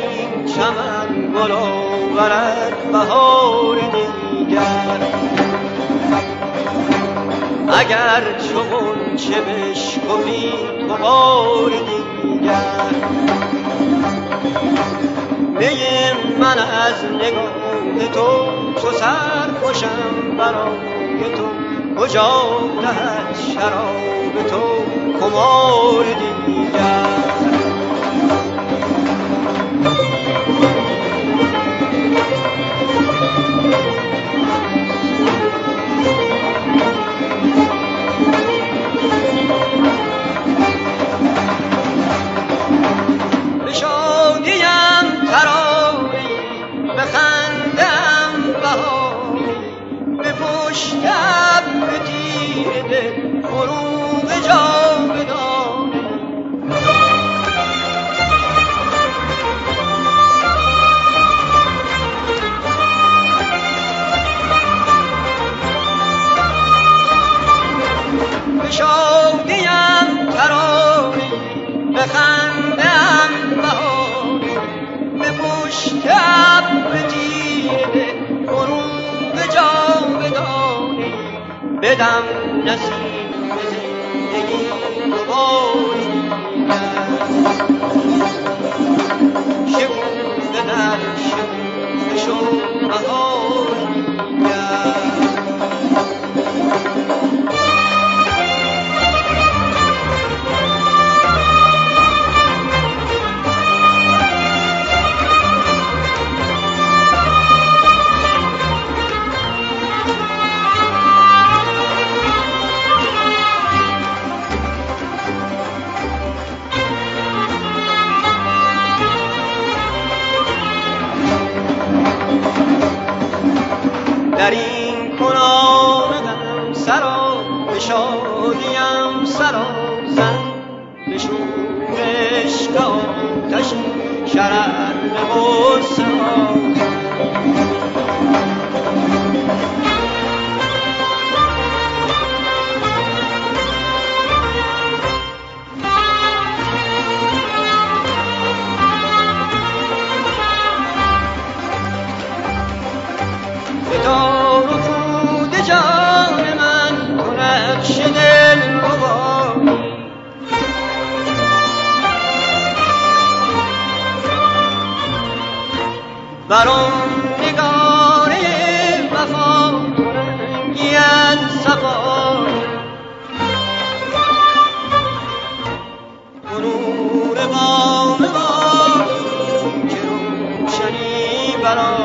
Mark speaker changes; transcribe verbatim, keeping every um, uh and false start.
Speaker 1: این چمن گل آورد بهار دیگر. اگر چو غنچه بشکفی تو بار دیگر، می من از نگاه تو چو سرخوشم برای تو، کجا دهد شراب تو خمار دیگر. به شادیم تراری، به خندم بهاری، به پشت ابر تیره دل فروغ جاودانی. به شادیم تراری، به خندم بهاری، به پشت ابر تیره دل فروغ جاودانی. بدم نصیب زندگی دوباره دیگر، شکوفه در شکوفه شد بهار دیگر. در این کنامدم سرا، به شادیم سرا زن، به شورش آتش شرر غصه ها. دار و پود جان من تو نقش دل ربایی، برام نگاره وفا رنگی از صفایی. نور بام باری که روشنی برام